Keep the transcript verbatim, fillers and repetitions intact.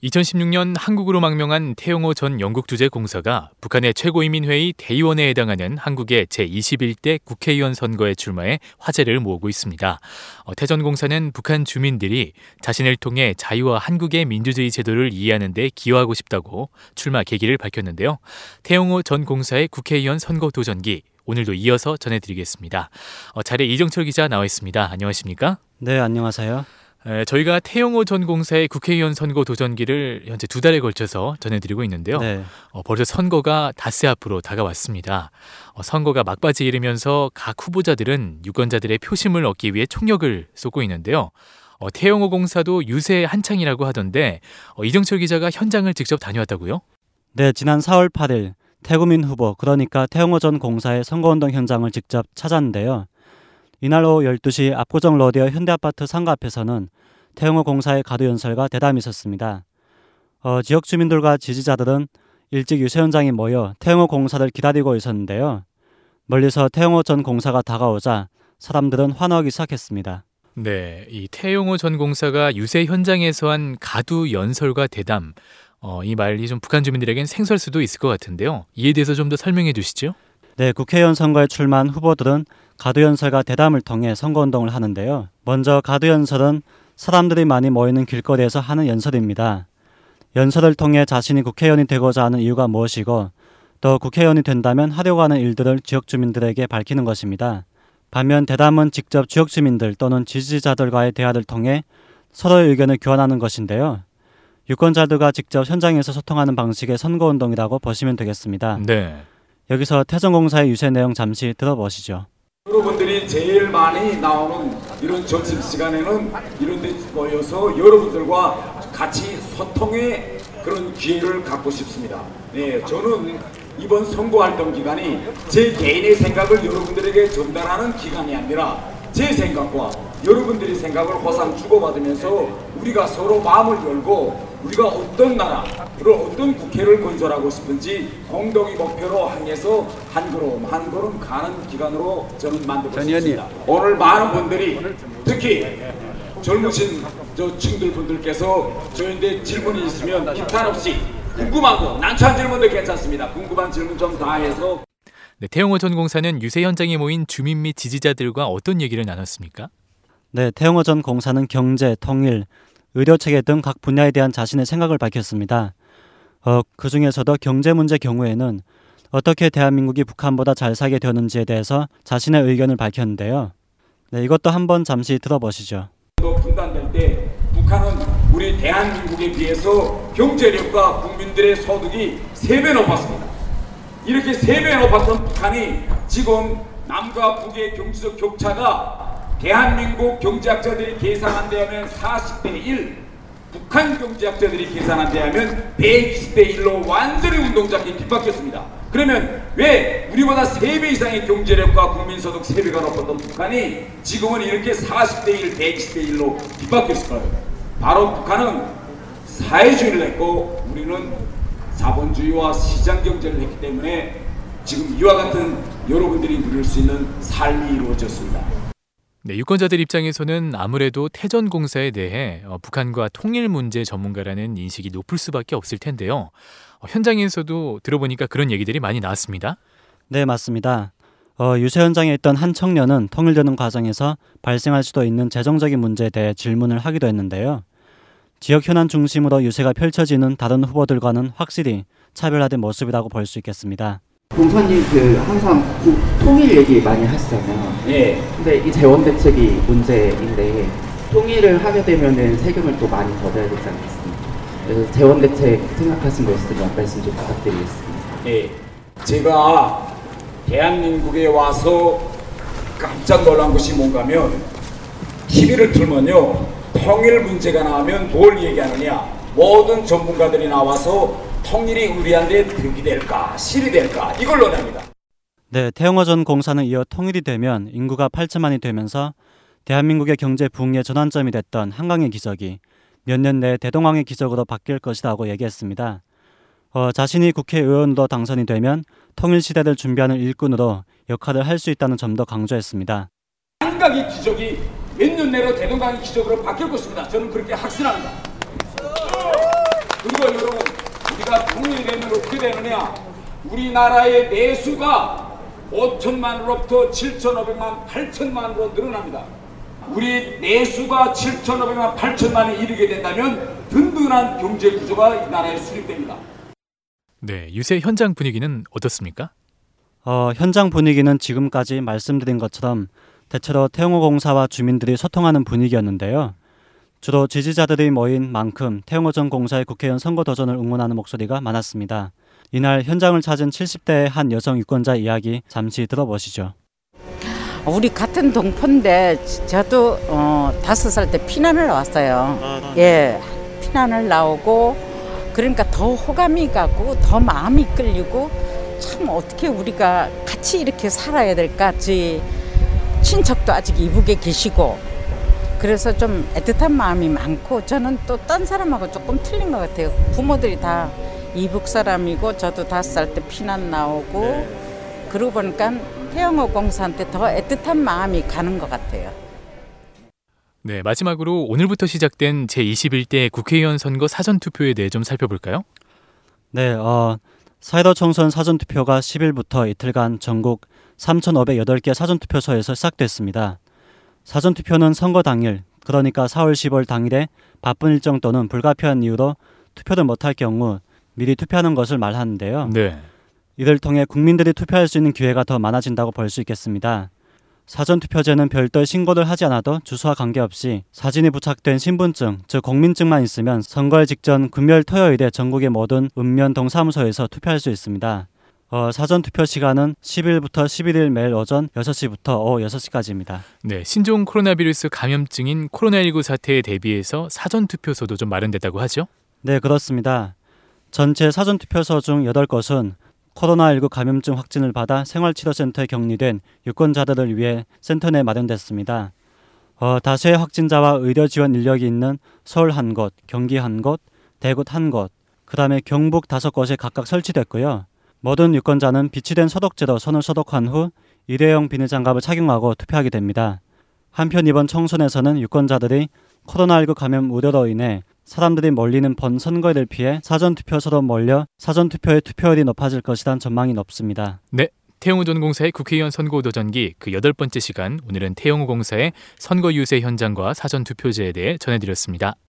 이천십육 년 한국으로 망명한 태영호 전 영국주재공사가 북한의 최고인민회의 대의원에 해당하는 한국의 제이십일 대 국회의원 선거에 출마해 화제를 모으고 있습니다. 태 전 공사는 북한 주민들이 자신을 통해 자유와 한국의 민주주의 제도를 이해하는 데 기여하고 싶다고 출마 계기를 밝혔는데요. 태영호 전 공사의 국회의원 선거 도전기 오늘도 이어서 전해드리겠습니다. 어, 자리에 이정철 기자 나와 있습니다. 안녕하십니까? 네, 안녕하세요. 에, 저희가 태영호 전 공사의 국회의원 선거 도전기를 현재 두 달에 걸쳐서 전해드리고 있는데요. 네. 어, 벌써 선거가 닷새 앞으로 다가왔습니다. 어, 선거가 막바지에 이르면서 각 후보자들은 유권자들의 표심을 얻기 위해 총력을 쏟고 있는데요. 어, 태영호 공사도 유세 한창이라고 하던데 어, 이정철 기자가 현장을 직접 다녀왔다고요? 네, 지난 사월 팔일 태구민 후보, 그러니까 태영호 전 공사의 선거운동 현장을 직접 찾았는데요. 이날 오후 열두 시 압구정 로데어 현대아파트 상가 앞에서는 태영호 공사의 가두연설과 대담이 있었습니다. 어, 지역 주민들과 지지자들은 일찍 유세 현장에 모여 태영호 공사를 기다리고 있었는데요. 멀리서 태영호 전 공사가 다가오자 사람들은 환호하기 시작했습니다. 네, 이 태영호 전 공사가 유세 현장에서 한 가두연설과 대담, 어, 이 말이 좀 북한 주민들에겐 생소할 수도 있을 것 같은데요. 이에 대해서 좀 더 설명해 주시죠. 네, 국회의원 선거에 출마한 후보들은 가두연설과 대담을 통해 선거운동을 하는데요. 먼저 가두연설은 사람들이 많이 모이는 길거리에서 하는 연설입니다. 연설을 통해 자신이 국회의원이 되고자 하는 이유가 무엇이고 또 국회의원이 된다면 하려고 하는 일들을 지역 주민들에게 밝히는 것입니다. 반면 대담은 직접 지역 주민들 또는 지지자들과의 대화를 통해 서로의 의견을 교환하는 것인데요. 유권자들과 직접 현장에서 소통하는 방식의 선거운동이라고 보시면 되겠습니다. 네. 여기서 태 전 공사의 유세 내용 잠시 들어보시죠. 여러분들이 제일 많이 나오는 이런 점심시간에는 이런 데 모여서 여러분들과 같이 소통의 그런 기회를 갖고 싶습니다. 네, 저는 이번 선거활동 기간이 제 개인의 생각을 여러분들에게 전달하는 기간이 아니라 제 생각과 여러분들의 생각을 호상 주고받으면서 우리가 서로 마음을 열고 우리가 어떤 나라를 어떤 국회를 건설하고 싶은지 공동의 목표로 향해서 한 걸음 한 걸음 가는 기간으로 저는 만들고 싶습니다. 오늘 많은 분들이 특히 젊으신 저 층들 분들께서 저희한테 질문이 있으면 기탄 없이 궁금한 거 난처한 질문도 괜찮습니다. 궁금한 질문 좀 다 해서. 네, 태영호 전 공사는 유세 현장에 모인 주민 및 지지자들과 어떤 얘기를 나눴습니까? 네, 태영호 전 공사는 경제, 통일, 의료체계 등 각 분야에 대한 자신의 생각을 밝혔습니다. 어, 그 중에서도 경제 문제 경우에는 어떻게 대한민국이 북한보다 잘 살게 되었는지에 대해서 자신의 의견을 밝혔는데요. 네, 이것도 한번 잠시 들어보시죠. 분단될 때 북한은 우리 대한민국에 비해서 경제력과 국민들의 소득이 세 배 높았습니다. 이렇게 세 배 높았던 북한이 지금 남과 북의 경제적 격차가 대한민국 경제학자들이 계산한 데 하면 사십 대 일, 북한 경제학자들이 계산한 데 하면 백이십 대 일로 완전히 운동장이 뒤바뀌었습니다. 그러면 왜 우리보다 세 배 이상의 경제력과 국민소득 세 배가 높았던 북한이 지금은 이렇게 사십 대 일, 백이십 대 일로 뒤바뀌었을까요? 바로 북한은 사회주의를 했고 우리는 자본주의와 시장경제를 했기 때문에 지금 이와 같은 여러분들이 누릴 수 있는 삶이 이루어졌습니다. 네, 유권자들 입장에서는 아무래도 태 전 공사에 대해 어, 북한과 통일 문제 전문가라는 인식이 높을 수밖에 없을 텐데요. 어, 현장에서도 들어보니까 그런 얘기들이 많이 나왔습니다. 네, 맞습니다. 어, 유세 현장에 있던 한 청년은 통일되는 과정에서 발생할 수도 있는 재정적인 문제에 대해 질문을 하기도 했는데요. 지역 현안 중심으로 유세가 펼쳐지는 다른 후보들과는 확실히 차별화된 모습이라고 볼 수 있겠습니다. 공사님 그 항상 구, 통일 얘기 많이 하시잖아요. 예. 근데 이 재원 대책이 문제인데 통일을 하게 되면은 세금을 또 많이 더 내야 되지 않겠습니까? 그래서 재원 대책 생각하신 거 있으면 말씀 좀 부탁드리겠습니다. 예. 제가 대한민국에 와서 깜짝 놀란 것이 뭔가면 티비를 틀면요 통일 문제가 나오면 뭘 얘기하느냐 모든 전문가들이 나와서 통일이 우리한테 득이 될까 실이 될까 이걸 논합니다. 네, 태영호 전 공사는 이어 통일이 되면 인구가 팔천만이 되면서 대한민국의 경제 부흥의 전환점이 됐던 한강의 기적이 몇 년 내에 대동강의 기적으로 바뀔 것이라고 얘기했습니다. 어, 자신이 국회의원으로 당선이 되면 통일시대를 준비하는 일꾼으로 역할을 할 수 있다는 점도 강조했습니다. 한강의 기적이 몇 년 내로 대동강의 기적으로 바뀔 것입니다. 저는 그렇게 확신합니다. 그리고 여러분, 우리가 통일되면 어떻게 되느냐? 우리나라의 내수가 오천만으로부터 칠천오백만, 팔천만으로 늘어납니다. 우리 내수가 칠천오백만, 팔천만에 이르게 된다면 든든한 경제 구조가 이 나라에 수립됩니다. 네, 요새 현장 분위기는 어떻습니까? 어, 현장 분위기는 지금까지 말씀드린 것처럼 대체로 태영호 공사와 주민들이 소통하는 분위기였는데요. 주로 지지자들이 모인 만큼 태영호 전 공사의 국회의원 선거 도전을 응원하는 목소리가 많았습니다. 이날 현장을 찾은 칠십 대의 한 여성 유권자 이야기 잠시 들어보시죠. 우리 같은 동포인데 저도 어, 다섯 살 때 피난을 왔어요. 예, 피난을 나오고 그러니까 더 호감이 가고 더 마음이 끌리고 참 어떻게 우리가 같이 이렇게 살아야 될까. 제 친척도 아직 이북에 계시고 그래서 좀 애틋한 마음이 많고 저는 또 딴 사람하고 조금 틀린 것 같아요. 부모들이 다 이북 사람이고 저도 다섯 살 때 피난 나오고 네. 그러고 보니까 태영호 공사한테 더 애틋한 마음이 가는 것 같아요. 네, 마지막으로 오늘부터 시작된 제이십일 대 국회의원 선거 사전투표에 대해 좀 살펴볼까요? 네, 어, 사회도 총선 사전투표가 십 일부터 이틀간 전국 삼천오백여덟 개 사전투표소에서 시작됐습니다. 사전투표는 선거 당일, 그러니까 사월 십오일 당일에 바쁜 일정 또는 불가피한 이유로 투표를 못할 경우 미리 투표하는 것을 말하는데요. 네. 이를 통해 국민들이 투표할 수 있는 기회가 더 많아진다고 볼 수 있겠습니다. 사전투표제는 별도의 신고를 하지 않아도 주소와 관계없이 사진이 부착된 신분증, 즉 공민증만 있으면 선거일 직전 금요일 토요일에 전국의 모든 읍면 동사무소에서 투표할 수 있습니다. 어, 사전투표 시간은 십 일부터 십일 일 매일 오전 여섯 시부터 오후 여섯 시까지입니다. 네, 신종 코로나 바이러스 감염증인 코로나십구 사태에 대비해서 사전투표소도 좀 마련됐다고 하죠? 네, 그렇습니다. 전체 사전투표소 중 여덟 곳은 코로나십구 감염증 확진을 받아 생활치료센터에 격리된 유권자들을 위해 센터 내 마련됐습니다. 어, 다수의 확진자와 의료 지원 인력이 있는 서울 한 곳, 경기 한 곳, 대구 한 곳, 그 다음에 경북 다섯 곳에 각각 설치됐고요. 모든 유권자는 비치된 소독제로 손을 소독한 후 일회용 비닐장갑을 착용하고 투표하게 됩니다. 한편 이번 총선에서는 유권자들이 코로나십구 감염 우려로 인해 사람들이 몰리는 본 선거일을 피해 사전투표소로 몰려 사전투표의 투표율이 높아질 것이란 전망이 높습니다. 네, 태영호 전 공사의 국회의원 선거 도전기 그 여덟 번째 시간, 오늘은 태영호 공사의 선거 유세 현장과 사전투표제에 대해 전해드렸습니다.